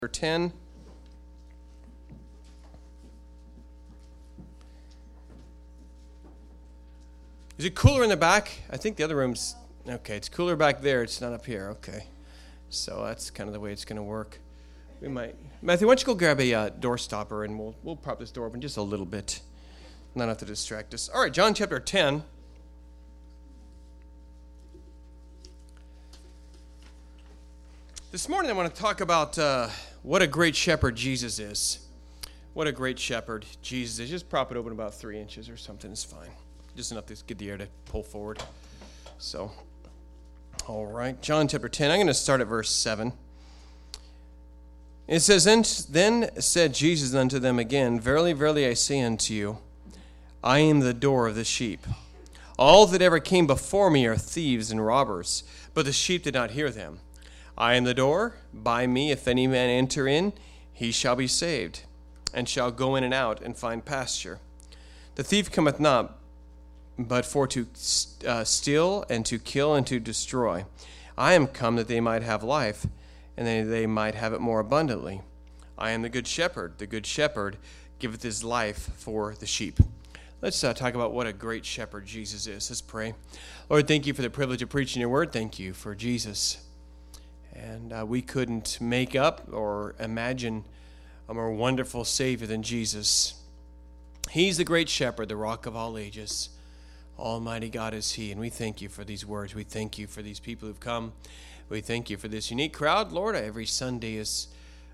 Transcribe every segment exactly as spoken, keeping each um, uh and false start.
ten. Is it cooler in the back? I think the other room's, okay, it's cooler back there. It's not up here. Okay. So that's kind of the way it's going to work. We might, Matthew, why don't you go grab a uh, door stopper and we'll we'll prop this door open just a little bit. Not enough to distract us. All right, John chapter ten. This morning I want to talk about uh, what a great shepherd Jesus is. What a great shepherd Jesus is. Just prop it open about three inches or something. It's fine. Just enough to get the air to pull forward. So, all right. John chapter ten. I'm going to start at verse seven. It says, Then said Jesus unto them again, Verily, verily, I say unto you, I am the door of the sheep. All that ever came before me are thieves and robbers, but the sheep did not hear them. I am the door. By me, if any man enter in, he shall be saved, and shall go in and out and find pasture. The thief cometh not, but for to uh, steal and to kill and to destroy. I am come that they might have life, and that they might have it more abundantly. I am the good shepherd. The good shepherd giveth his life for the sheep. Let's uh, talk about what a great shepherd Jesus is. Let's pray. Lord, thank you for the privilege of preaching your word. Thank you for Jesus. And uh, we couldn't make up or imagine a more wonderful Savior than Jesus. He's the great shepherd, the rock of all ages. Almighty God is he, and we thank you for these words. We thank you for these people who've come. We thank you for this unique crowd. Lord, every Sunday is,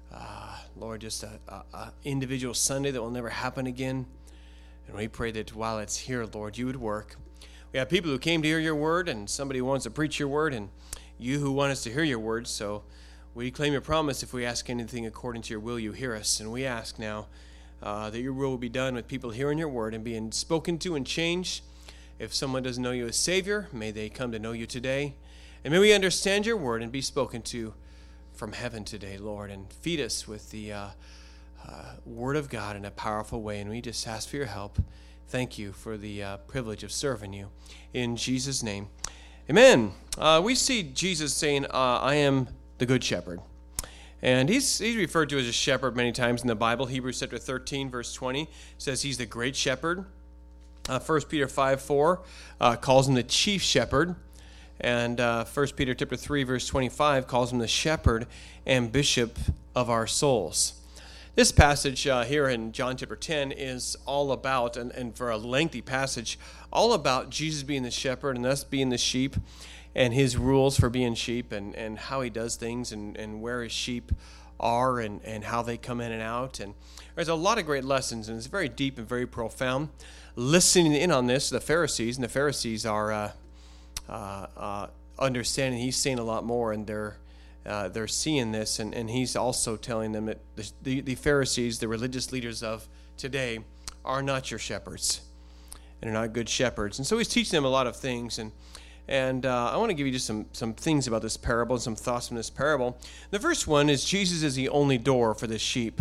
uh, Lord, just an individual Sunday that will never happen again. And we pray that while it's here, Lord, you would work. We have people who came to hear your word, and somebody who wants to preach your word, and you who want us to hear your words. So we claim your promise. If we ask anything according to your will, you hear us. And we ask now uh, that your will will be done with people hearing your word and being spoken to and changed. If someone doesn't know you as Savior, may they come to know you today. And may we understand your word and be spoken to from heaven today, Lord, and feed us with the uh, uh, word of God in a powerful way. And we just ask for your help. Thank you for the uh, privilege of serving you. In Jesus' name, amen. Uh, we see Jesus saying, uh, I am the good shepherd. And he's, he's referred to as a shepherd many times in the Bible. Hebrews chapter thirteen, verse twenty says he's the great shepherd. Uh, First Peter five four uh, calls him the chief shepherd. And uh, First Peter chapter three, verse twenty-five calls him the shepherd and bishop of our souls. This passage uh, here in John chapter ten is all about, and, and for a lengthy passage, all about Jesus being the shepherd and us being the sheep, and his rules for being sheep, and, and how he does things, and, and where his sheep are, and, and how they come in and out. And there's a lot of great lessons, and it's very deep and very profound. Listening in on this, the Pharisees, and the Pharisees are uh, uh, uh, understanding he's saying a lot more, and they're Uh, they're seeing this, and, and he's also telling them that the, the, the Pharisees, the religious leaders of today, are not your shepherds, and are not good shepherds. And so he's teaching them a lot of things, and and uh, I want to give you just some, some things about this parable, and some thoughts from this parable. The first one is Jesus is the only door for the sheep.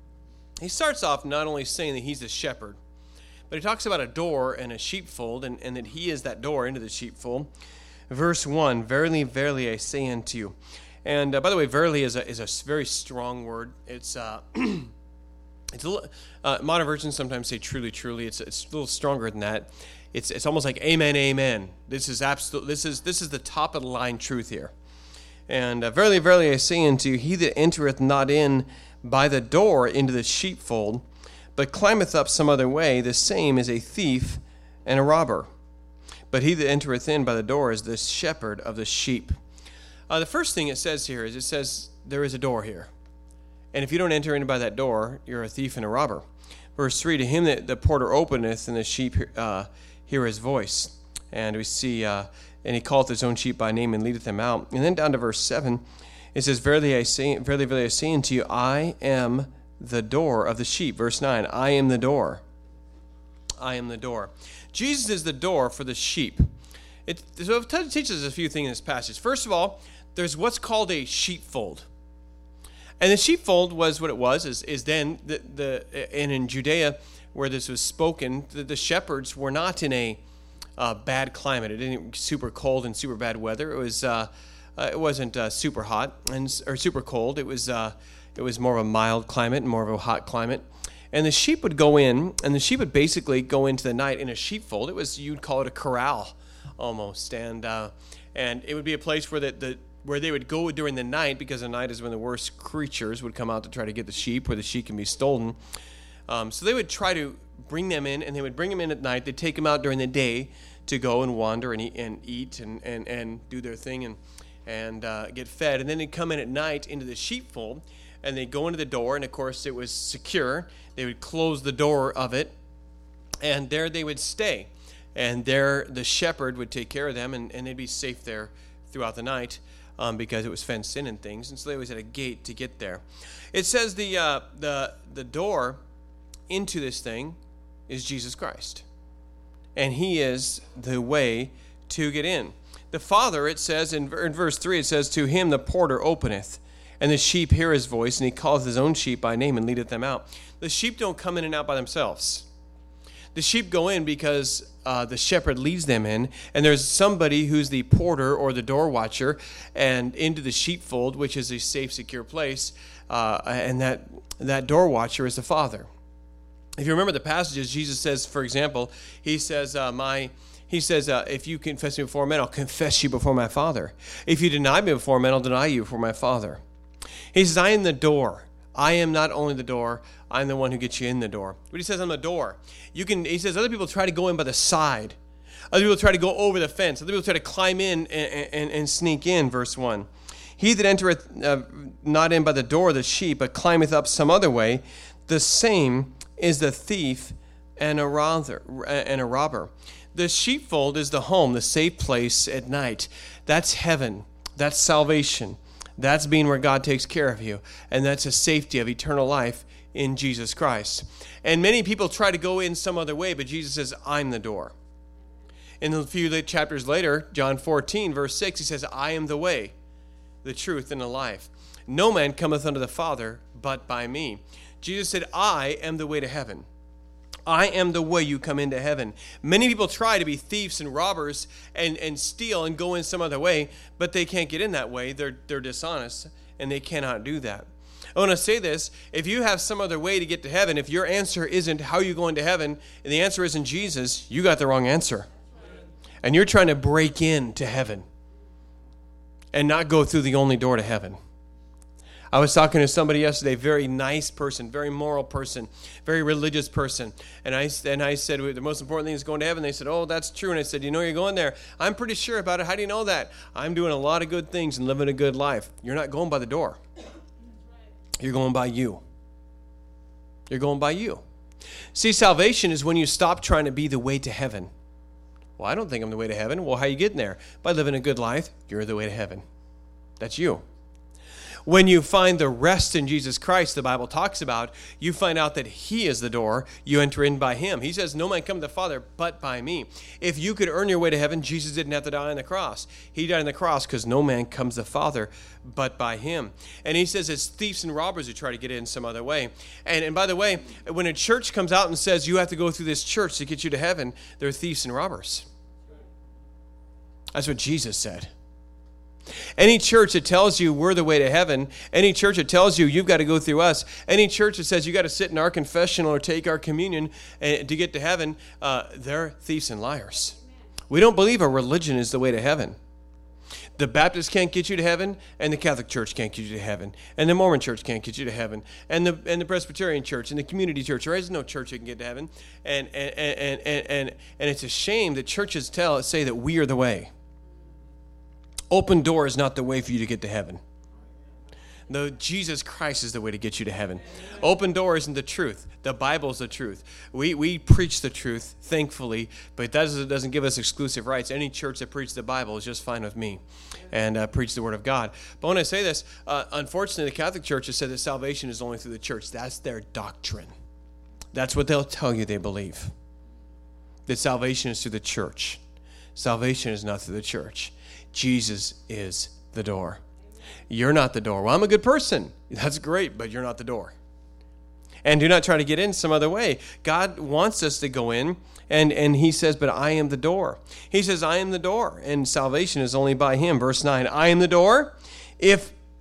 He starts off not only saying that he's the shepherd, but he talks about a door and a sheepfold, and, and that he is that door into the sheepfold. Verse one, Verily, verily, I say unto you. And uh, by the way, verily is a is a very strong word. It's uh, it's a little, uh, modern versions sometimes say truly, truly. It's it's a little stronger than that. It's it's almost like amen, amen. This is absolute. This is this is the top of the line truth here. And uh, verily, verily, I say unto you, he that entereth not in by the door into the sheepfold, but climbeth up some other way, the same is a thief and a robber. But he that entereth in by the door is the shepherd of the sheep. Uh, the first thing it says here is it says there is a door here. And if you don't enter in by that door, you're a thief and a robber. Verse three, to him that the porter openeth, and the sheep uh, hear his voice. And we see, uh, and he calleth his own sheep by name and leadeth them out. And then down to verse seven, it says, Verily, I say, verily, verily, I say unto you, I am the door of the sheep. Verse nine, I am the door. I am the door. Jesus is the door for the sheep. It, so it teaches us a few things in this passage. First of all, there's what's called a sheepfold. And the sheepfold was what it was, is, is then, the, the and in Judea, where this was spoken, the, the shepherds were not in a uh, bad climate. It didn't super cold and super bad weather. It was uh, uh, it wasn't uh, super hot and or super cold. It was uh, It was more of a mild climate and more of a hot climate. And the sheep would go in, and the sheep would basically go into the night in a sheepfold. It was, you'd call it a corral almost. And uh, and it would be a place where the, the where they would go during the night, because the night is when the worst creatures would come out to try to get the sheep, where the sheep can be stolen. Um, so they would try to bring them in, and they would bring them in at night. They'd take them out during the day to go and wander and eat and, eat and, and, and do their thing and, and uh, get fed. And then they'd come in at night into the sheepfold, and they'd go into the door, and of course it was secure. They would close the door of it, and there they would stay. And there the shepherd would take care of them, and, and they'd be safe there throughout the night um, because it was fenced in and things. And so they always had a gate to get there. It says the uh, the the door into this thing is Jesus Christ. And he is the way to get in. The Father, it says in, in verse three, it says, to him the porter openeth, and the sheep hear his voice, and he calleth his own sheep by name and leadeth them out. The sheep don't come in and out by themselves. The sheep go in because uh, the shepherd leads them in, and there's somebody who's the porter or the door watcher, and into the sheepfold, which is a safe, secure place, uh, and that, that door watcher is the Father. If you remember the passages, Jesus says, for example, he says, uh, "My," he says, uh, "If you confess me before men, I'll confess you before my Father. If you deny me before men, I'll deny you before my Father." He says, "I am the door. I am not only the door, I'm the one who gets you in the door." But he says, "I'm the door." You can. He says, other people try to go in by the side. Other people try to go over the fence. Other people try to climb in and, and, and sneak in. Verse one. He that entereth uh, not in by the door of the sheep, but climbeth up some other way, the same is the thief and a robber. And a robber. The sheepfold is the home, the safe place at night. That's heaven. That's salvation. That's being where God takes care of you. And that's a safety of eternal life in Jesus Christ. And many people try to go in some other way, but Jesus says, I'm the door. In a few chapters later, John fourteen, verse six, he says, I am the way, the truth, and the life. No man cometh unto the Father but by me. Jesus said, I am the way to heaven. I am the way you come into heaven. Many people try to be thieves and robbers and, and steal and go in some other way, but they can't get in that way. They're, they're dishonest, and they cannot do that. I want to say this. If you have some other way to get to heaven, if your answer isn't how you go into heaven, and the answer isn't Jesus, you got the wrong answer. And you're trying to break into heaven and not go through the only door to heaven. I was talking to somebody yesterday, very nice person, very moral person, very religious person. And I, and I said, the most important thing is going to heaven. They said, oh, that's true. And I said, you know you're going there. I'm pretty sure about it. How do you know that? I'm doing a lot of good things and living a good life. You're not going by the door. You're going by you. You're going by you. See, salvation is when you stop trying to be the way to heaven. Well, I don't think I'm the way to heaven. Well, how are you getting there? By living a good life. You're the way to heaven. That's you. When you find the rest in Jesus Christ, the Bible talks about, you find out that he is the door. You enter in by him. He says, no man come to the Father but by me. If you could earn your way to heaven, Jesus didn't have to die on the cross. He died on the cross because no man comes to the Father but by him. And he says it's thieves and robbers who try to get in some other way. And, and by the way, when a church comes out and says you have to go through this church to get you to heaven, they're thieves and robbers. That's what Jesus said. Any church that tells you we're the way to heaven, any church that tells you you've got to go through us, any church that says you got to sit in our confessional or take our communion to get to heaven, uh, they're thieves and liars. We don't believe our religion is the way to heaven. The Baptist can't get you to heaven, and the Catholic Church can't get you to heaven, and the Mormon Church can't get you to heaven, and the and the Presbyterian Church, and the Community Church. There is no church that can get to heaven, and and and and and, and it's a shame that churches tell say that we are the way. Open door is not the way for you to get to heaven. No, Jesus Christ is the way to get you to heaven. Open door isn't the truth. The Bible is the truth. We we preach the truth, thankfully, but that doesn't, doesn't give us exclusive rights. Any church that preaches the Bible is just fine with me and uh, preach the Word of God. But when I say this, uh, unfortunately, the Catholic Church has said that salvation is only through the church. That's their doctrine. That's what they'll tell you they believe, that salvation is through the church. Salvation is not through the church. Jesus is the door. You're not the door. Well, I'm a good person. That's great, but you're not the door. And do not try to get in some other way. God wants us to go in, and, and he says, but I am the door. He says, I am the door, and salvation is only by him. Verse nine, I am the door. If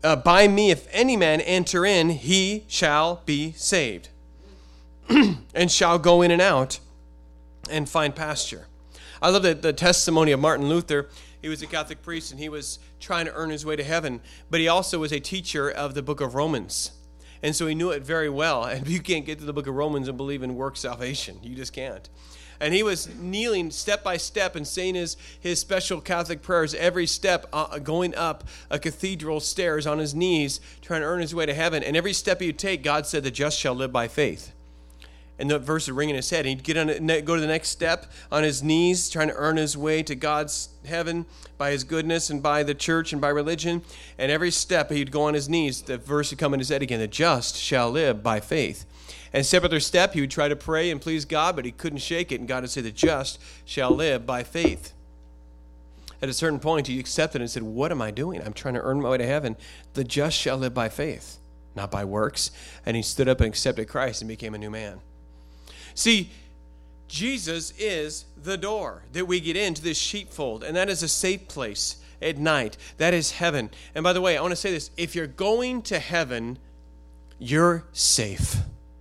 uh, by me, if any man enter in, he shall be saved, and shall go in and out and find pasture. I love the, the testimony of Martin Luther. He was a Catholic priest, and he was trying to earn his way to heaven, but he also was a teacher of the book of Romans. And so he knew it very well. And you can't get to the book of Romans and believe in work salvation. You just can't. And he was kneeling step by step and saying his, his special Catholic prayers every step, uh, going up a cathedral stairs on his knees, trying to earn his way to heaven. And every step he would take, God said, the just shall live by faith. And the verse would ring in his head. He'd get on, go to the next step on his knees, trying to earn his way to God's heaven by his goodness and by the church and by religion. And every step he'd go on his knees, the verse would come in his head again, the just shall live by faith. And step after step, he would try to pray and please God, but he couldn't shake it. And God would say, the just shall live by faith. At a certain point, he accepted and said, what am I doing? I'm trying to earn my way to heaven. The just shall live by faith, not by works. And he stood up and accepted Christ and became a new man. See, Jesus is the door that we get into this sheepfold, and that is a safe place at night. That is heaven. And by the way, I want to say this. If you're going to heaven, you're safe.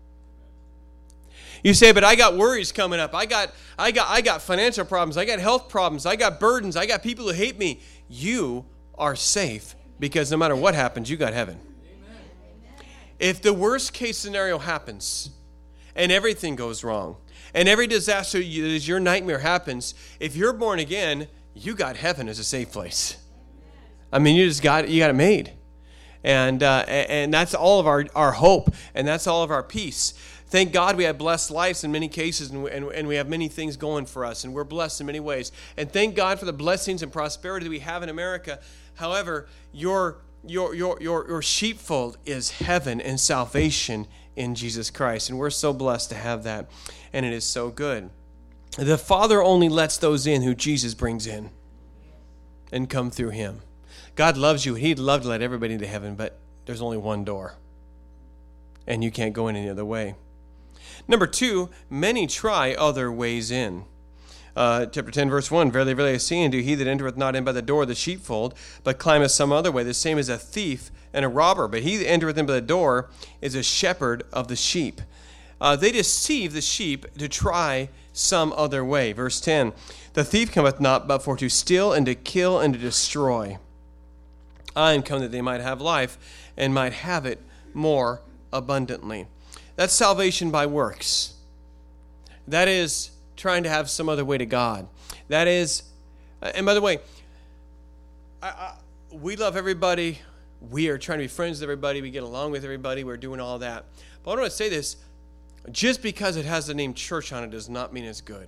You say, but I got worries coming up. I got, I got, I got financial problems. I got health problems. I got burdens. I got people who hate me. You are safe because no matter what happens, you got heaven. Amen. If the worst case scenario happens, and everything goes wrong, and every disaster that is your nightmare happens, if you're born again, you got heaven as a safe place. I mean, you just got you got it made, and uh, and that's all of our, our hope, and that's all of our peace. Thank God we have blessed lives in many cases, and we, and, and we have many things going for us, and we're blessed in many ways. And thank God for the blessings and prosperity that we have in America. However, your your your your, your sheepfold is heaven and salvation in Jesus Christ, and we're so blessed to have that, and it is so good. The Father only lets those in who Jesus brings in and come through him. God loves you. He'd love to let everybody into heaven, but there's only one door, and you can't go in any other way. Number two, many try other ways in. Uh, chapter ten, verse one, Verily, verily, I say unto you, he that entereth not in by the door of the sheepfold, but climbeth some other way, the same as a thief and a robber. But he that entereth in by the door is a shepherd of the sheep. Uh, they deceive the sheep to try some other way. Verse ten, the thief cometh not but for to steal and to kill and to destroy. I am come that they might have life and might have it more abundantly. That's salvation by works. That is trying to have some other way to God. That is, and by the way, I, I, we love everybody. We are trying to be friends with everybody. We get along with everybody. We're doing all that. But I want to say this. Just because it has the name church on it does not mean it's good.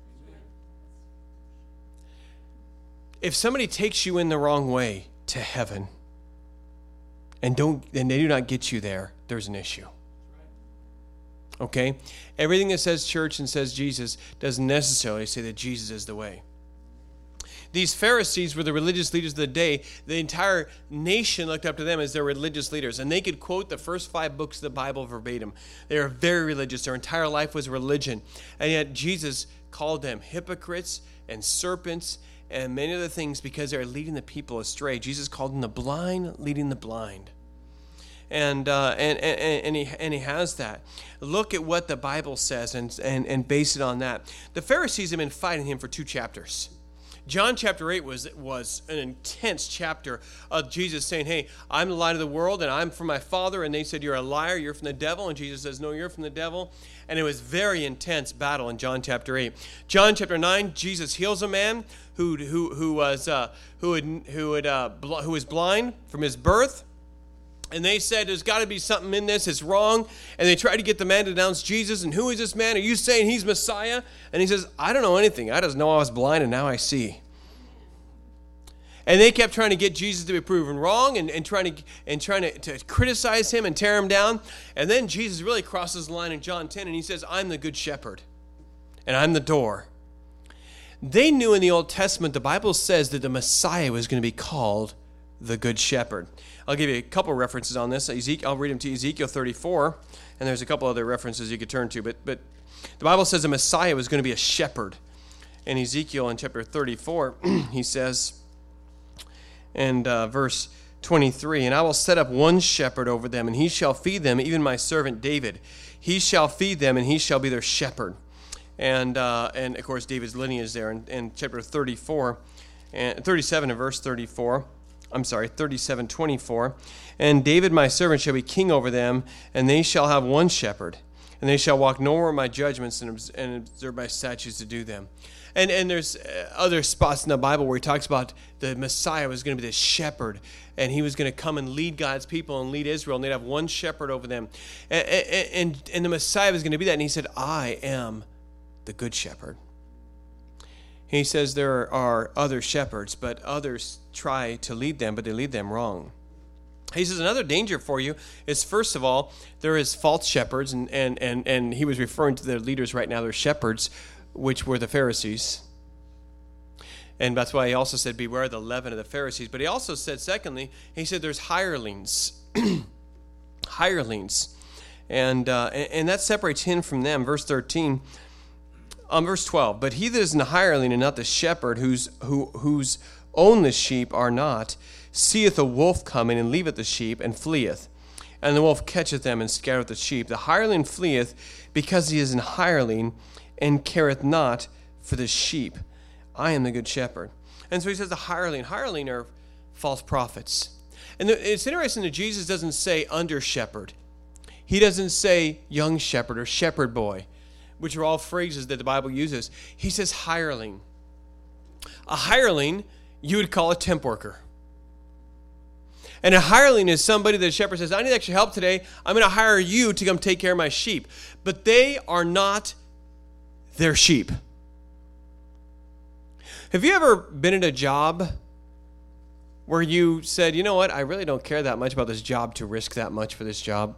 If somebody takes you in the wrong way to heaven and don't, and they do not get you there, there's an issue. Okay? Everything that says church and says Jesus doesn't necessarily say that Jesus is the way. These Pharisees were the religious leaders of the day. The entire nation looked up to them as their religious leaders, and they could quote the first five books of the Bible verbatim. They were very religious. Their entire life was religion. And yet Jesus called them hypocrites and serpents and many other things because they are leading the people astray. Jesus called them the blind leading the blind. And, uh, and and and he and he has that. Look at what the Bible says and, and and base it on that. The Pharisees have been fighting him for two chapters. John chapter eight was was an intense chapter of Jesus saying, "Hey, I'm the light of the world, and I'm from my Father." And they said, "You're a liar. You're from the devil." And Jesus says, "No, you're from the devil." And it was very intense battle in John chapter eight. John chapter nine, Jesus heals a man who who who was uh, who had who had uh, bl- who was blind from his birth. And they said, there's got to be something in this. It's wrong. And they tried to get the man to denounce Jesus. And who is this man? Are you saying he's Messiah? And he says, I don't know anything. I just know I was blind and now I see. And they kept trying to get Jesus to be proven wrong and, and trying, to, and trying to, to criticize him and tear him down. And then Jesus really crosses the line in John ten and he says, I'm the good shepherd and I'm the door. They knew in the Old Testament, the Bible says that the Messiah was going to be called the good shepherd. I'll give you a couple references on this. Ezekiel, I'll read them to you. Ezekiel thirty-four, and there's a couple other references you could turn to. But but the Bible says the Messiah was going to be a shepherd. In Ezekiel in chapter thirty-four, he says, and uh, verse twenty-three, and I will set up one shepherd over them, and he shall feed them, even my servant David. He shall feed them, and he shall be their shepherd. And, uh, and of course, David's lineage there in, in chapter thirty-four, and thirty-seven and verse thirty-four. I'm sorry, thirty-seven, twenty-four. And David my servant shall be king over them, and they shall have one shepherd. And they shall walk no more in my judgments and, and observe my statutes to do them. And and there's other spots in the Bible where he talks about the Messiah was going to be the shepherd, and he was going to come and lead God's people and lead Israel, and they'd have one shepherd over them. And, and, and the Messiah was going to be that, and he said, I am the good shepherd. He says there are other shepherds, but others try to lead them, but they lead them wrong. He says another danger for you is, first of all, there is false shepherds, and, and, and, and he was referring to their leaders right now, their shepherds, which were the Pharisees. And that's why he also said, beware the leaven of the Pharisees. But he also said, secondly, he said there's hirelings. hirelings. And, uh, and that separates him from them. Verse thirteen, um, verse twelve, but he that is an hireling and not the shepherd, whose, who, whose own the sheep are not, seeth a wolf coming, and leaveth the sheep, and fleeth. And the wolf catcheth them, and scattereth the sheep. The hireling fleeth, because he is an hireling, and careth not for the sheep. I am the good shepherd. And so he says the hireling. Hireling are false prophets. And it's interesting that Jesus doesn't say under shepherd. He doesn't say young shepherd or shepherd boy, which are all phrases that the Bible uses. He says hireling. A hireling you would call a temp worker. And a hireling is somebody that the shepherd says, I need extra help today. I'm going to hire you to come take care of my sheep. But they are not their sheep. Have you ever been at a job where you said, you know what, I really don't care that much about this job to risk that much for this job?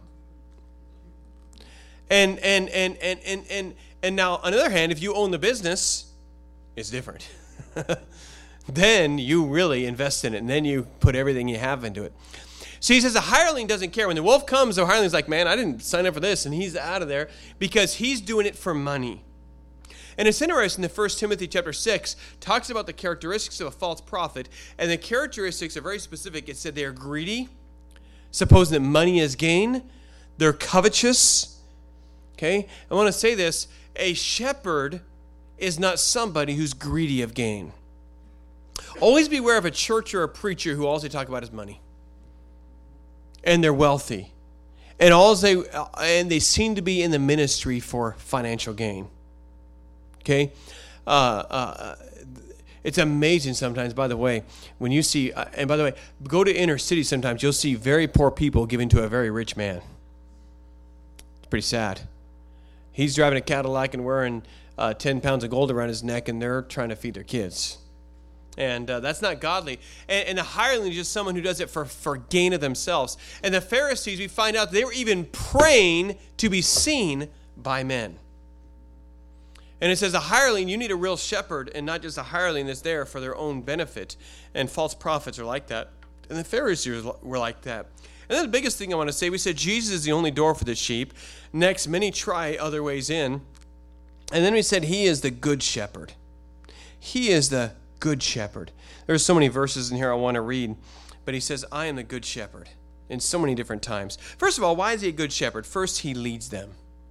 And and and and and and, and now, on the other hand, if you own the business, it's different. Then you really invest in it, and then you put everything you have into it. So he says the hireling doesn't care. When the wolf comes, the hireling's like, man, I didn't sign up for this, and he's out of there because he's doing it for money. And it's interesting that First Timothy chapter six talks about the characteristics of a false prophet, and the characteristics are very specific. It said they are greedy, supposing that money is gain. They're covetous. Okay? I want to say this. A shepherd is not somebody who's greedy of gain. Always beware of a church or a preacher who all they talk about is money. And they're wealthy. And all they and they seem to be in the ministry for financial gain. Okay? Uh, uh, it's amazing sometimes, by the way, when you see, uh, and by the way, go to inner city sometimes, you'll see very poor people giving to a very rich man. It's pretty sad. He's driving a Cadillac and wearing uh, ten pounds of gold around his neck, and they're trying to feed their kids. And uh, that's not godly. And, and the hireling is just someone who does it for, for gain of themselves. And the Pharisees, we find out they were even praying to be seen by men. And it says a hireling, you need a real shepherd and not just a hireling that's there for their own benefit. And false prophets are like that. And the Pharisees were like that. And then the biggest thing I want to say, we said Jesus is the only door for the sheep. Next, many try other ways in. And then we said he is the good shepherd. He is the good shepherd. There's so many verses in here I want to read, but he says, I am the good shepherd in so many different times. First of all, why is he a good shepherd? First, he leads them.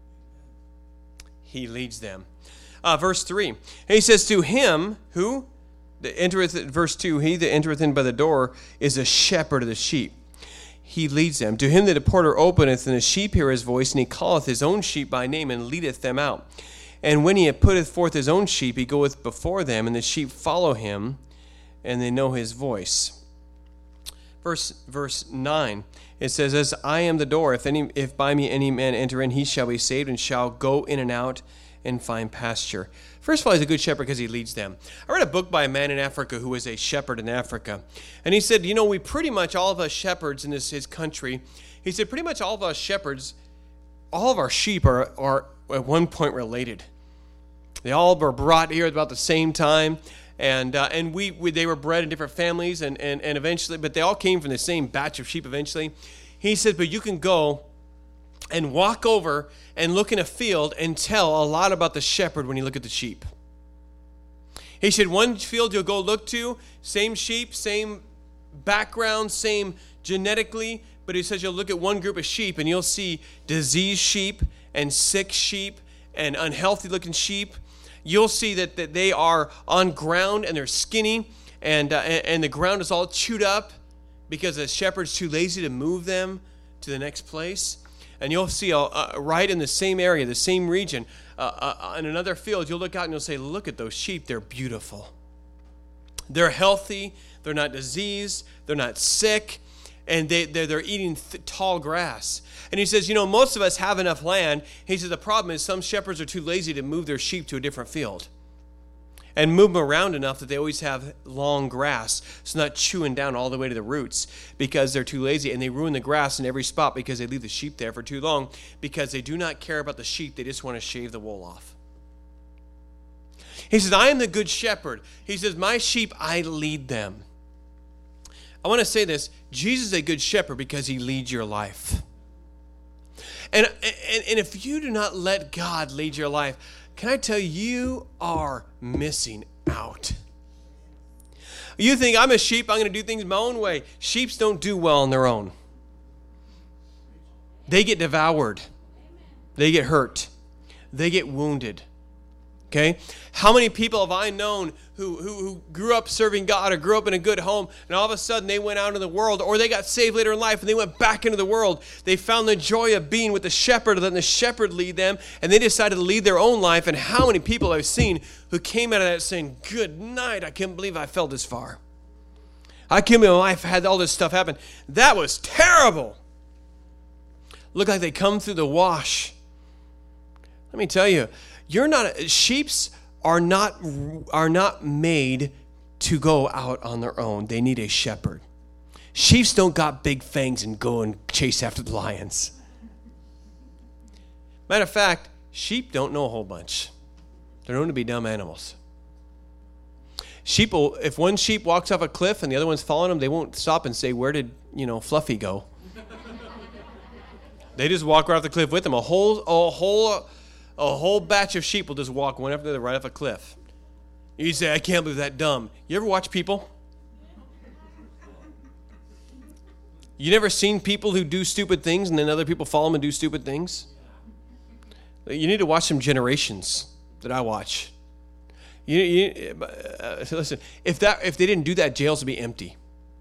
He leads them. Uh, verse three, and he says, to him who that entereth, verse two, he that entereth in by the door is a shepherd of the sheep. He leads them. To him that the porter openeth, and the sheep hear his voice, and he calleth his own sheep by name, and leadeth them out. And when he putteth forth his own sheep, he goeth before them, and the sheep follow him, and they know his voice. Verse verse nine, it says, as I am the door, if any if by me any man enter in, he shall be saved, and shall go in and out, and find pasture. First of all, he's a good shepherd because he leads them. I read a book by a man in Africa who was a shepherd in Africa. And he said, you know, we pretty much, all of us shepherds in this his country, he said, pretty much all of us shepherds, all of our sheep are, are at one point related. They all were brought here at about the same time, and uh, and we, we they were bred in different families, and, and, and eventually, but they all came from the same batch of sheep eventually. He said, but you can go and walk over and look in a field and tell a lot about the shepherd when you look at the sheep. He said, one field you'll go look to, same sheep, same background, same genetically, but he says you'll look at one group of sheep and you'll see diseased sheep and sick sheep and unhealthy looking sheep. You'll see that, that they are on ground and they're skinny and, uh, and and the ground is all chewed up because the shepherd's too lazy to move them to the next place. And you'll see uh, uh, right in the same area, the same region, uh, uh, in another field, you'll look out and you'll say, look at those sheep, they're beautiful. They're healthy, they're not diseased, they're not sick, and they, they're, they're eating th- tall grass. And he says, you know, most of us have enough land. He says the problem is some shepherds are too lazy to move their sheep to a different field and move them around enough that they always have long grass, so not chewing down all the way to the roots because they're too lazy, and they ruin the grass in every spot because they leave the sheep there for too long because they do not care about the sheep. They just want to shave the wool off. He says, I am the good shepherd. He says, my sheep, I lead them. I want to say this. Jesus is a good shepherd because he leads your life. And, and, and if you do not let God lead your life, can I tell you, you are missing out. You think, I'm a sheep, I'm going to do things my own way. Sheeps don't do well on their own. They get devoured. They get hurt. They get wounded. Okay? How many people have I known who, who, who grew up serving God or grew up in a good home, and all of a sudden they went out into the world, or they got saved later in life and they went back into the world. They found the joy of being with the shepherd, letting the shepherd lead them, and they decided to lead their own life. And how many people I've seen who came out of that saying, good night, I can't believe I fell this far. I can't believe my life had all this stuff happen. That was terrible. Look like they come through the wash. Let me tell you, You're not sheeps are not are not made to go out on their own. They need a shepherd. Sheeps don't got big fangs and go and chase after the lions. Matter of fact, sheep don't know a whole bunch. They're known to be dumb animals. Sheep will, if one sheep walks off a cliff and the other one's following them, they won't stop and say, where did, you know, Fluffy go? They just walk right off the cliff with them. A whole a whole A whole batch of sheep will just walk one after the other right off a cliff. You say, I can't believe that dumb. You ever watch people? You never seen people who do stupid things and then other people follow them and do stupid things? You need to watch some Generations that I watch. You, you uh, listen. If that if they didn't do that, jails would be empty.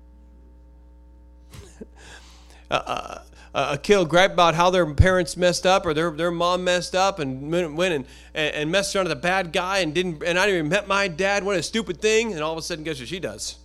uh, uh, a kid grab about how their parents messed up or their, their mom messed up and went and, and messed around with a bad guy and didn't and I didn't even met my dad. What a stupid thing. And all of a sudden, guess what she does?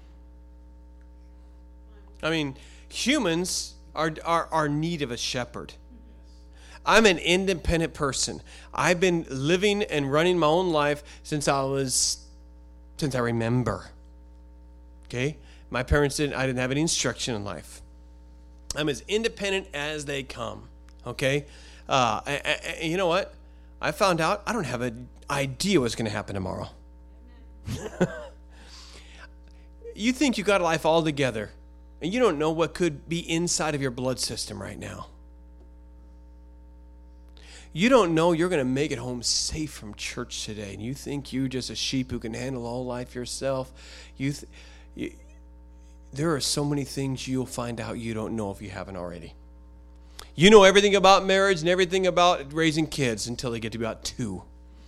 I mean, humans are are, are in need of a shepherd. I'm an independent person. I've been living and running my own life since I was, since I remember. Okay? My parents didn't, I didn't have any instruction in life. I'm as independent as they come, okay? Uh, and, and you know what? I found out I don't have an idea what's going to happen tomorrow. You think you got life all together, and you don't know what could be inside of your blood system right now. You don't know you're going to make it home safe from church today, and you think you're just a sheep who can handle all life yourself. You th- you, There are so many things you'll find out you don't know if you haven't already. You know everything about marriage and everything about raising kids until they get to be about two.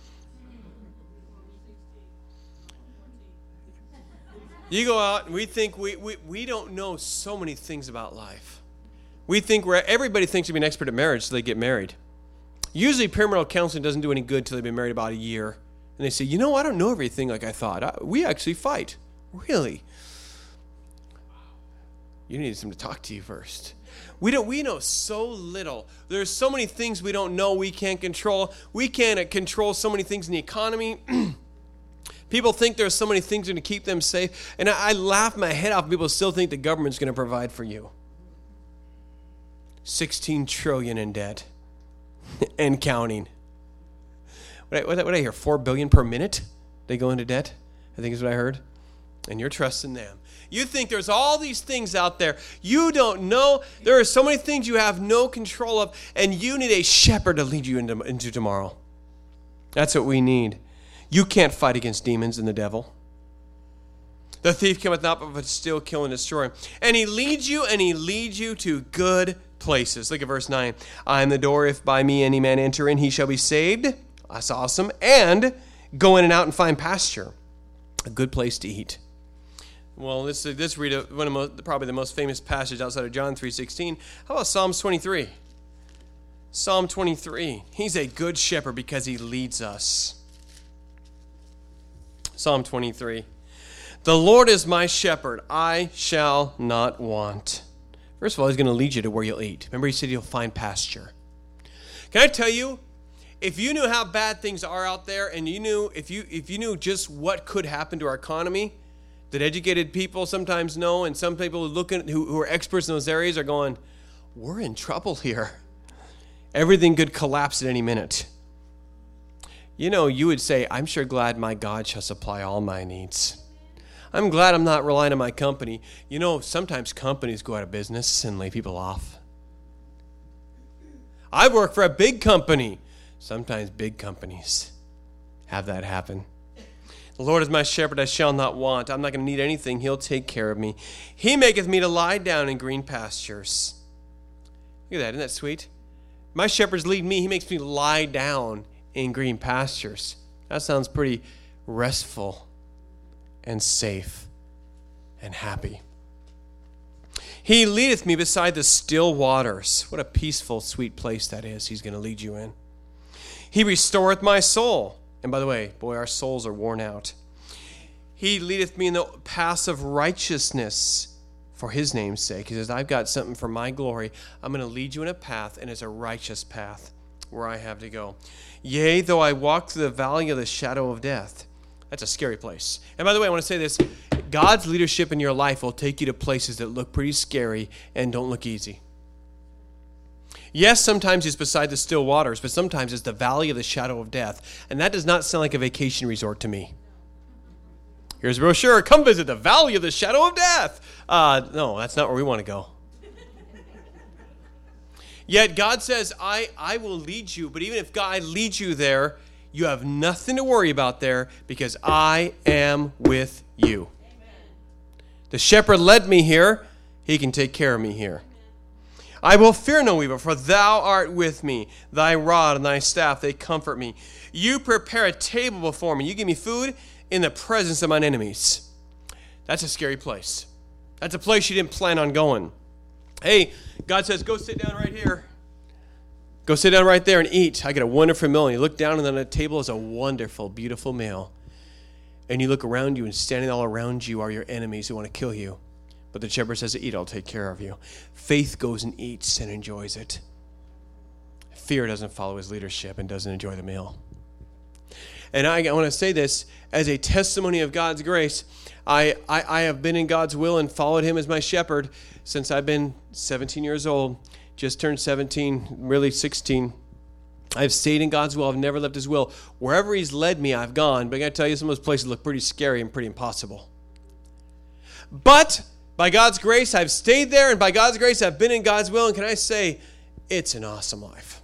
You go out and we think we, we, we don't know so many things about life. We think we're, everybody thinks to be an expert at marriage so they get married. Usually premarital counseling doesn't do any good until they've been married about a year. And they say, you know, I don't know everything like I thought. I, we actually fight. Really? You need someone to talk to you first. We don't. We know so little. There's so many things we don't know we can't control. We can't control so many things in the economy. People think there's so many things going to keep them safe. And I, I laugh my head off. People still think the government's going to provide for you. sixteen trillion dollars in debt and counting. What I, what I hear, four billion dollars per minute they go into debt, I think is what I heard. And you're trusting them. You think there's all these things out there. You don't know. There are so many things you have no control of, and you need a shepherd to lead you into, into tomorrow. That's what we need. You can't fight against demons and the devil. The thief cometh not but to steal, kill, and destroy. And he leads you, and he leads you to good places. Look at verse nine. I am the door. If by me any man enter in, he shall be saved. That's awesome. And go in and out and find pasture. A good place to eat. Well, let's, let's read a, one of the most, probably the most famous passage outside of John three sixteen. How about Psalms twenty-three? Psalm twenty-three. He's a good shepherd because he leads us. Psalm twenty-three. The Lord is my shepherd. I shall not want. First of all, he's going to lead you to where you'll eat. Remember, he said you'll find pasture. Can I tell you, if you knew how bad things are out there, and you knew if you if you knew just what could happen to our economy, that educated people sometimes know, and some people looking who, who are experts in those areas are going, we're in trouble here. Everything could collapse at any minute. You know, you would say, I'm sure glad my God shall supply all my needs. I'm glad I'm not relying on my company. You know, sometimes companies go out of business and lay people off. I work for a big company. Sometimes big companies have that happen. The Lord is my shepherd, I shall not want. I'm not going to need anything. He'll take care of me. He maketh me to lie down in green pastures. Look at that. Isn't that sweet? My shepherds lead me. He makes me lie down in green pastures. That sounds pretty restful and safe and happy. He leadeth me beside the still waters. What a peaceful, sweet place that is he's going to lead you in. He restoreth my soul. And by the way, boy, our souls are worn out. He leadeth me in the paths of righteousness for his name's sake. He says, I've got something for my glory. I'm going to lead you in a path, and it's a righteous path where I have to go. Yea, though I walk through the valley of the shadow of death. That's a scary place. And by the way, I want to say this. God's leadership in your life will take you to places that look pretty scary and don't look easy. Yes, sometimes it's beside the still waters, but sometimes it's the valley of the shadow of death. And that does not sound like a vacation resort to me. Here's a brochure. Come visit the valley of the shadow of death. Uh, no, that's not where we want to go. Yet God says, I, I will lead you. But even if God leads you there, you have nothing to worry about there because I am with you. Amen. The shepherd led me here. He can take care of me here. I will fear no evil, for thou art with me. Thy rod and thy staff, they comfort me. You prepare a table before me. You give me food in the presence of mine enemies. That's a scary place. That's a place you didn't plan on going. Hey, God says, go sit down right here. Go sit down right there and eat. I get a wonderful meal. And you look down, and on the table is a wonderful, beautiful meal. And you look around you, and standing all around you are your enemies who want to kill you. But the shepherd says, eat, I'll take care of you. Faith goes and eats and enjoys it. Fear doesn't follow his leadership and doesn't enjoy the meal. And I, I want to say this as a testimony of God's grace. I, I, I have been in God's will and followed him as my shepherd since I've been seventeen years old. Just turned seventeen, really sixteen. I've stayed in God's will. I've never left his will. Wherever he's led me, I've gone. But I got to tell you, some of those places look pretty scary and pretty impossible. But by God's grace, I've stayed there, and by God's grace, I've been in God's will. And can I say, it's an awesome life.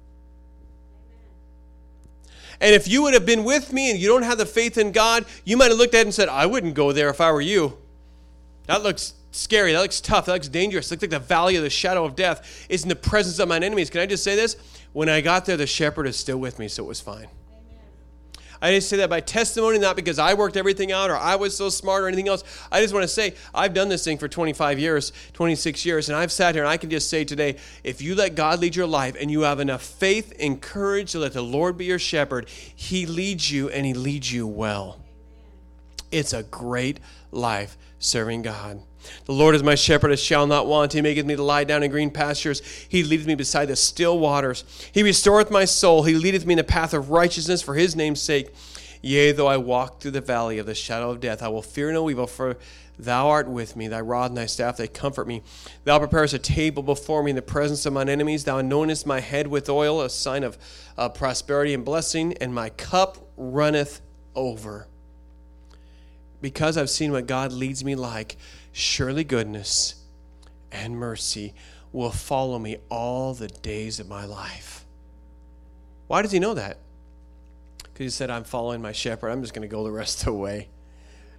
And if you would have been with me and you don't have the faith in God, you might have looked at it and said, I wouldn't go there if I were you. That looks scary. That looks tough. That looks dangerous. It looks like the valley of the shadow of death is in the presence of mine enemies. Can I just say this? When I got there, the shepherd is still with me, so it was fine. I didn't say that by testimony, not because I worked everything out or I was so smart or anything else. I just want to say, I've done this thing for twenty-five years, twenty-six years, and I've sat here and I can just say today, if you let God lead your life and you have enough faith and courage to let the Lord be your shepherd, he leads you and he leads you well. It's a great life serving God. The Lord is my shepherd, I shall not want. He maketh me to lie down in green pastures. He leadeth me beside the still waters. He restoreth my soul. He leadeth me in the path of righteousness for his name's sake. Yea, though I walk through the valley of the shadow of death, I will fear no evil, for thou art with me. Thy rod and thy staff, they comfort me. Thou preparest a table before me in the presence of mine enemies. Thou anointest my head with oil, a sign of uh, prosperity and blessing, and my cup runneth over. Because I've seen what God leads me like, surely goodness and mercy will follow me all the days of my life. Why does he know that? Because he said, I'm following my shepherd. I'm just going to go the rest of the way.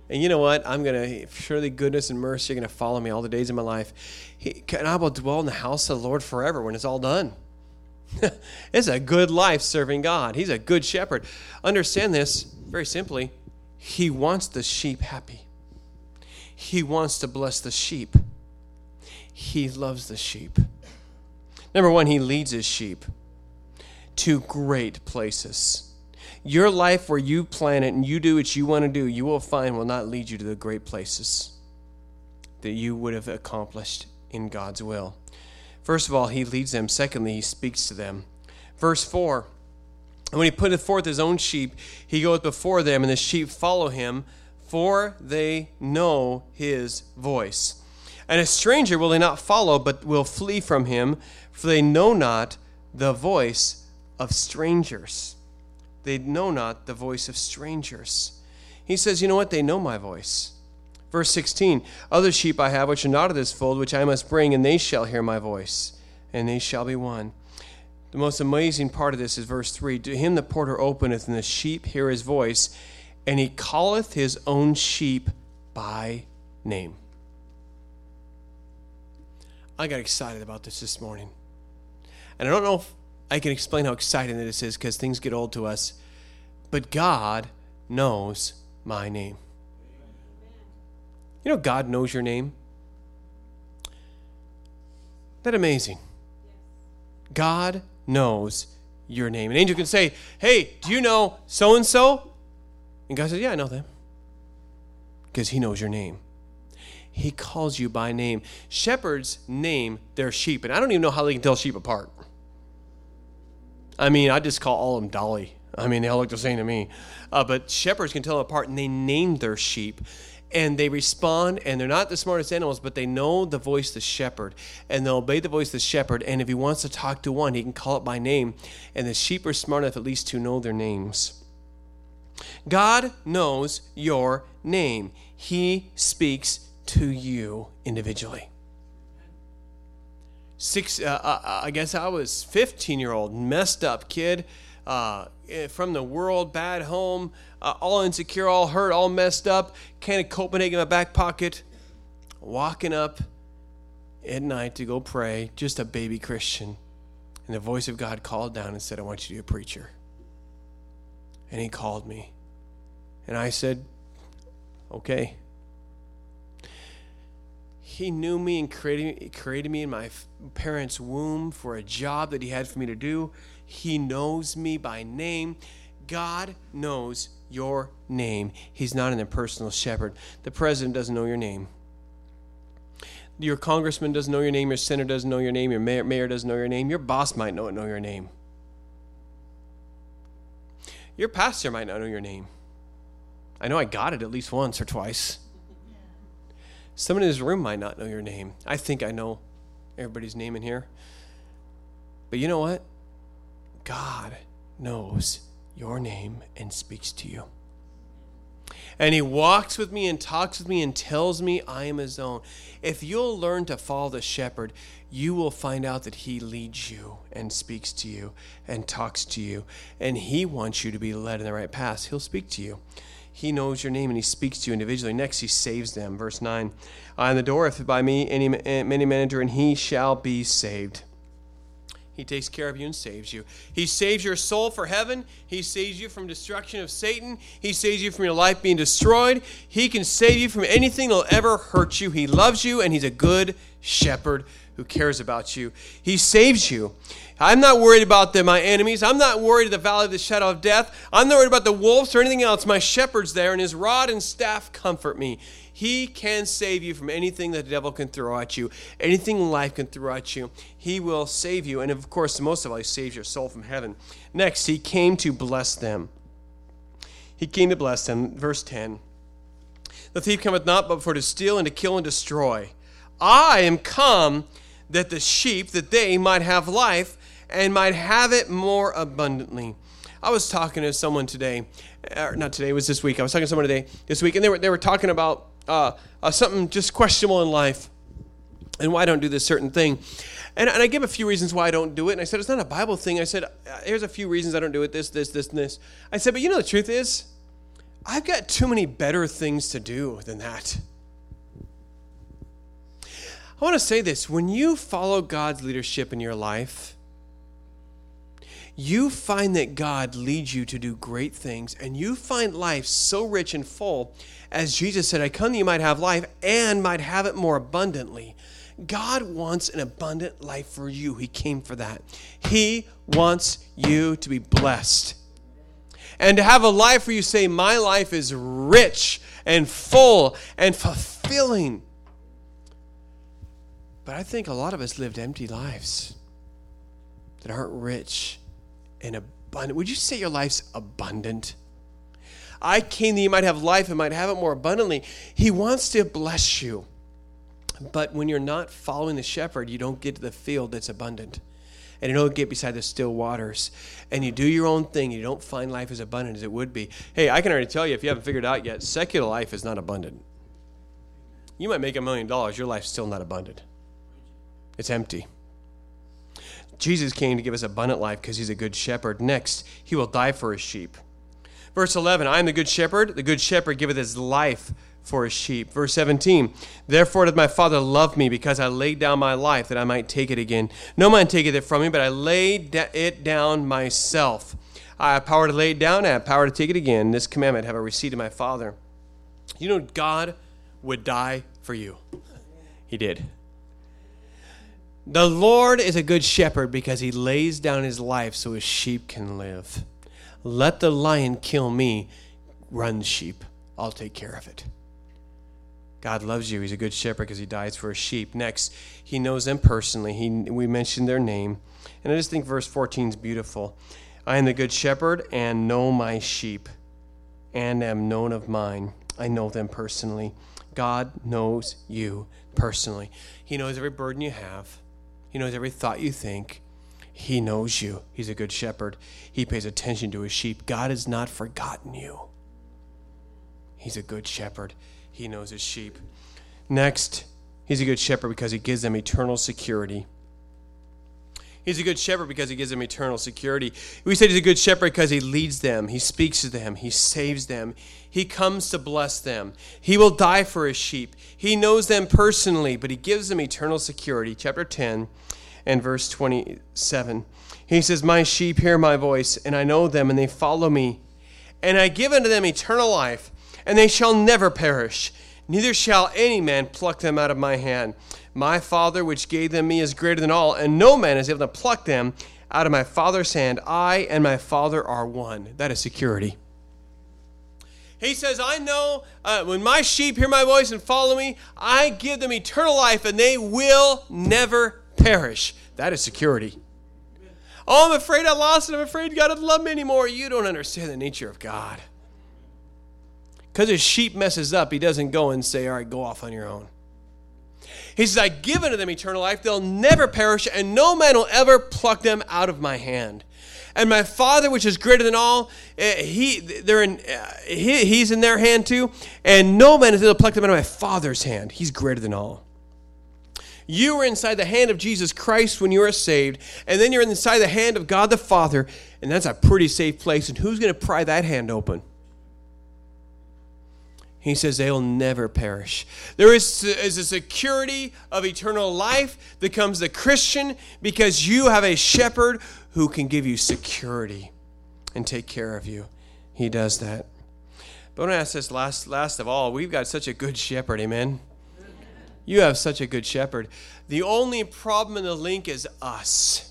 And you know what? I'm going to, surely goodness and mercy are going to follow me all the days of my life. He, and I will dwell in the house of the Lord forever when it's all done. It's a good life serving God. He's a good shepherd. Understand this very simply. He wants the sheep happy. He wants to bless the sheep. He loves the sheep. Number one, he leads his sheep to great places. Your life where you plan it and you do what you want to do, you will find will not lead you to the great places that you would have accomplished in God's will. First of all, he leads them. Secondly, he speaks to them. Verse four, and when he putteth forth his own sheep, he goeth before them, and the sheep follow him, for they know his voice. And a stranger will they not follow, but will flee from him, for they know not the voice of strangers. They know not the voice of strangers. He says, you know what? They know my voice. Verse sixteen, other sheep I have which are not of this fold, which I must bring, and they shall hear my voice, and they shall be one. The most amazing part of this is verse three. To him the porter openeth, and the sheep hear his voice, and he calleth his own sheep by name. I got excited about this this morning. And I don't know if I can explain how exciting this is because things get old to us. But God knows my name. You know God knows your name? Isn't that amazing? God knows your name. An angel can say, hey, do you know so-and-so? And God says, yeah, I know them. Because he knows your name. He calls you by name. Shepherds name their sheep. And I don't even know how they can tell sheep apart. I mean, I just call all of them Dolly. I mean, they all look the same to me. Uh, but shepherds can tell them apart, and they name their sheep. And they respond, and they're not the smartest animals, but they know the voice of the shepherd. And they'll obey the voice of the shepherd. And if he wants to talk to one, he can call it by name. And the sheep are smart enough at least to know their names. God knows your name. He speaks to you individually. Six, uh, uh, I guess I was fifteen-year-old, messed up kid uh, from the world, bad home, uh, all insecure, all hurt, all messed up, can of Copenhagen in my back pocket, walking up at night to go pray, just a baby Christian. And the voice of God called down and said, I want you to be a preacher. And he called me. And I said, okay. He knew me and created, created me in my parents' womb for a job that he had for me to do. He knows me by name. God knows your name. He's not an impersonal shepherd. The president doesn't know your name. Your congressman doesn't know your name. Your senator doesn't know your name. Your mayor, mayor doesn't know your name. Your boss might not know your name. Your pastor might not know your name. I know I got it at least once or twice. Someone in this room might not know your name. I think I know everybody's name in here. But you know what? God knows your name and speaks to you. And he walks with me and talks with me and tells me I am his own. If you'll learn to follow the shepherd, you will find out that he leads you and speaks to you and talks to you. And he wants you to be led in the right path. He'll speak to you. He knows your name and he speaks to you individually. Next, he saves them. Verse nine, I am the door. If by me any many men enter, and he shall be saved. He takes care of you and saves you. He saves your soul for heaven. He saves you from destruction of Satan. He saves you from your life being destroyed. He can save you from anything that will ever hurt you. He loves you, and he's a good shepherd who cares about you. He saves you. I'm not worried about the, my enemies. I'm not worried at the valley of the shadow of death. I'm not worried about the wolves or anything else. My shepherd's there, and his rod and staff comfort me. He can save you from anything that the devil can throw at you, anything life can throw at you. He will save you. And of course, most of all, he saves your soul from heaven. Next, he came to bless them. He came to bless them. Verse ten. The thief cometh not but for to steal and to kill and destroy. I am come that the sheep, that they might have life and might have it more abundantly. I was talking to someone today, or not today, it was this week. I was talking to someone today, this week, and they were they were talking about uh, uh, something just questionable in life and why I don't do this certain thing. And, and I give a few reasons why I don't do it. And I said, it's not a Bible thing. I said, here's a few reasons I don't do it, this, this, this, and this. I said, but you know the truth is, I've got too many better things to do than that. I want to say this. When you follow God's leadership in your life, you find that God leads you to do great things, and you find life so rich and full. As Jesus said, I come that you might have life and might have it more abundantly. God wants an abundant life for you. He came for that. He wants you to be blessed. And to have a life where you say, my life is rich and full and fulfilling. But I think a lot of us lived empty lives that aren't rich and abundant. Would you say your life's abundant? I came that you might have life and might have it more abundantly. He wants to bless you. But when you're not following the shepherd, you don't get to the field that's abundant. And you don't get beside the still waters. And you do your own thing. You don't find life as abundant as it would be. Hey, I can already tell you, if you haven't figured it out yet, secular life is not abundant. You might make a million dollars. Your life's still not abundant. It's empty. Jesus came to give us abundant life because he's a good shepherd. Next, he will die for his sheep. Verse eleven, I am the good shepherd. The good shepherd giveth his life for his sheep. Verse seventeen, therefore doth my Father love me, because I laid down my life that I might take it again. No man taketh it from me, but I laid it down myself. I have power to lay it down, I have power to take it again. This commandment have I received of my Father. You know, God would die for you. He did. The Lord is a good shepherd because he lays down his life so his sheep can live. Let the lion kill me, run sheep. I'll take care of it. God loves you. He's a good shepherd because he dies for his sheep. Next, he knows them personally. He, we mentioned their name. And I just think verse fourteen is beautiful. I am the good shepherd and know my sheep and am known of mine. I know them personally. God knows you personally. He knows every burden you have. He knows every thought you think. He knows you. He's a good shepherd. He pays attention to his sheep. God has not forgotten you. He's a good shepherd. He knows his sheep. Next, he's a good shepherd because he gives them eternal security. He's a good shepherd because he gives them eternal security. We said he's a good shepherd because he leads them. He speaks to them. He saves them. He comes to bless them. He will die for his sheep. He knows them personally, but he gives them eternal security. Chapter ten and verse twenty-seven. He says, my sheep hear my voice, and I know them, and they follow me. And I give unto them eternal life, and they shall never perish, neither shall any man pluck them out of my hand. My Father which gave them me is greater than all, and no man is able to pluck them out of my Father's hand. I and my Father are one. That is security. He says, I know uh, when my sheep hear my voice and follow me, I give them eternal life, and they will never perish. That is security. Oh, I'm afraid I lost it. I'm afraid God doesn't love me anymore. You don't understand the nature of God. Because his sheep messes up, he doesn't go and say, all right, go off on your own. He says, I give unto them eternal life. They'll never perish, and no man will ever pluck them out of my hand. And my Father, which is greater than all, he, they're in, he, he's in their hand too. And no man is able to pluck them out of my Father's hand. He's greater than all. You are inside the hand of Jesus Christ when you are saved, and then you're inside the hand of God the Father, and that's a pretty safe place. And who's going to pry that hand open? He says they'll never perish. There is, is a security of eternal life that comes to Christian because you have a shepherd who can give you security and take care of you. He does that. But I want to ask this last, last of all. We've got such a good shepherd, amen? You have such a good shepherd. The only problem in the link is us.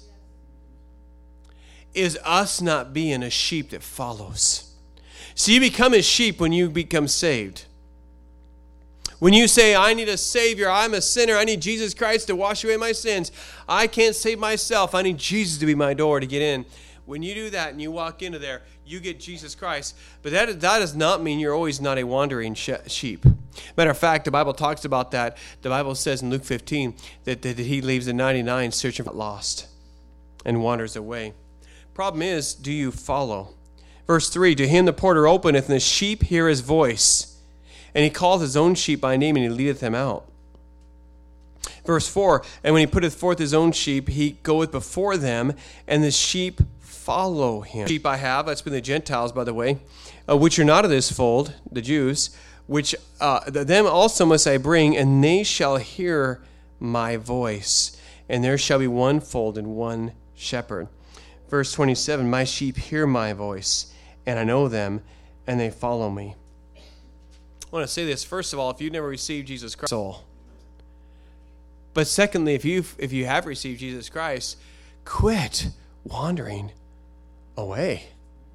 Is us not being a sheep that follows. So you become his sheep when you become saved. When you say, I need a Savior, I'm a sinner, I need Jesus Christ to wash away my sins. I can't save myself. I need Jesus to be my door to get in. When you do that and you walk into there, you get Jesus Christ. But that, that does not mean you're always not a wandering sheep. Matter of fact, the Bible talks about that. The Bible says in Luke fifteen that, that he leaves the ninety-nine searching for the lost and wanders away. Problem is, do you follow? Verse three, to him the porter openeth, and the sheep hear his voice. And he calleth his own sheep by name, and he leadeth them out. Verse four, and when he putteth forth his own sheep, he goeth before them, and the sheep follow him. Sheep I have, that's been the Gentiles, by the way, uh, which are not of this fold, the Jews, which uh, them also must I bring, and they shall hear my voice, and there shall be one fold and one shepherd. Verse twenty-seven, my sheep hear my voice, and I know them, and they follow me. I want to say this, first of all, if you've never received Jesus Christ, soul. But secondly, if you if you have received Jesus Christ, quit wandering away.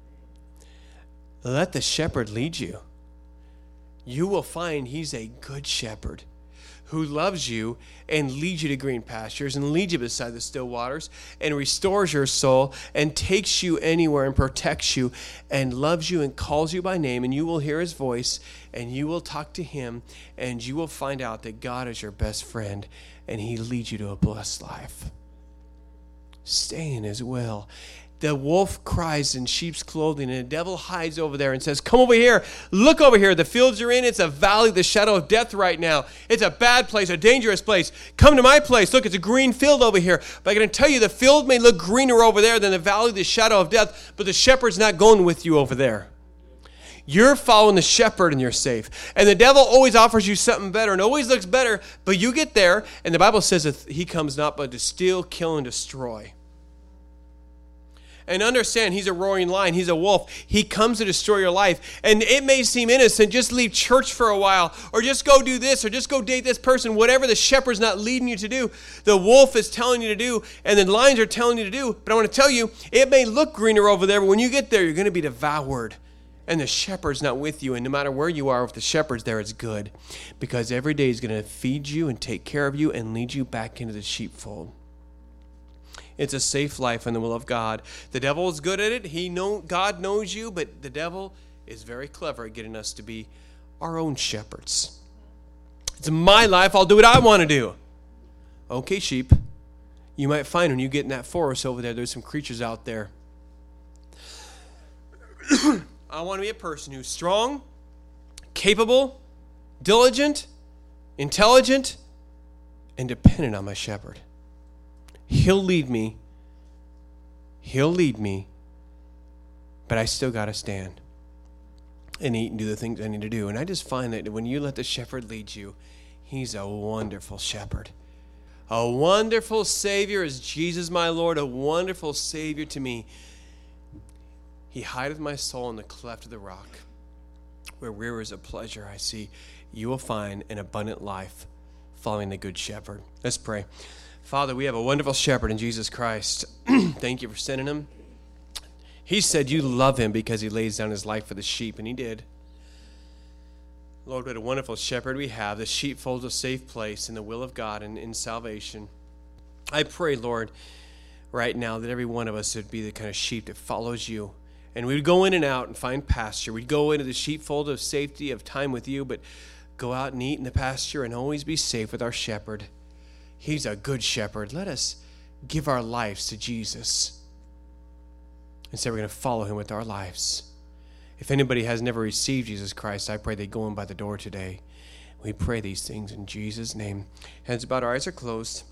Let the shepherd lead you. You will find he's a good shepherd who loves you and leads you to green pastures and leads you beside the still waters and restores your soul and takes you anywhere and protects you and loves you and calls you by name, and you will hear his voice and you will talk to him and you will find out that God is your best friend and he leads you to a blessed life. Stay in his will. The wolf cries in sheep's clothing, and the devil hides over there and says, come over here. Look over here. The fields you're in, it's a valley, the shadow of death right now. It's a bad place, a dangerous place. Come to my place. Look, it's a green field over here. But I'm going to tell you, the field may look greener over there than the valley, the shadow of death, but the shepherd's not going with you over there. You're following the shepherd and you're safe. And the devil always offers you something better and always looks better, but you get there, and the Bible says that he comes not but to steal, kill, and destroy. And understand, he's a roaring lion. He's a wolf. He comes to destroy your life. And it may seem innocent. Just leave church for a while. Or just go do this. Or just go date this person. Whatever the shepherd's not leading you to do, the wolf is telling you to do. And the lions are telling you to do. But I want to tell you, it may look greener over there. But when you get there, you're going to be devoured. And the shepherd's not with you. And no matter where you are, if the shepherd's there, it's good. Because every day he's going to feed you and take care of you and lead you back into the sheepfold. It's a safe life in the will of God. The devil is good at it. He know God knows you, but the devil is very clever at getting us to be our own shepherds. It's my life. I'll do what I want to do. Okay, sheep. You might find when you get in that forest over there, there's some creatures out there. I want to be a person who's strong, capable, diligent, intelligent, and dependent on my shepherd. He'll lead me. He'll lead me. But I still got to stand and eat and do the things I need to do. And I just find that when you let the shepherd lead you, he's a wonderful shepherd. A wonderful Savior is Jesus, my Lord, a wonderful Savior to me. He hideth my soul in the cleft of the rock, where rivers of pleasure I see. You will find an abundant life following the good shepherd. Let's pray. Father, we have a wonderful shepherd in Jesus Christ. Thank you for sending him. He said you love him because he lays down his life for the sheep, and he did. Lord, what a wonderful shepherd we have. The sheepfold's a safe place in the will of God and in salvation. I pray, Lord, right now that every one of us would be the kind of sheep that follows you. And we'd go in and out and find pasture. We'd go into the sheepfold of safety, of time with you, but go out and eat in the pasture and always be safe with our shepherd. He's a good shepherd. Let us give our lives to Jesus and say we're going to follow him with our lives. If anybody has never received Jesus Christ, I pray they go in by the door today. We pray these things in Jesus' name. Heads bowed, our eyes are closed.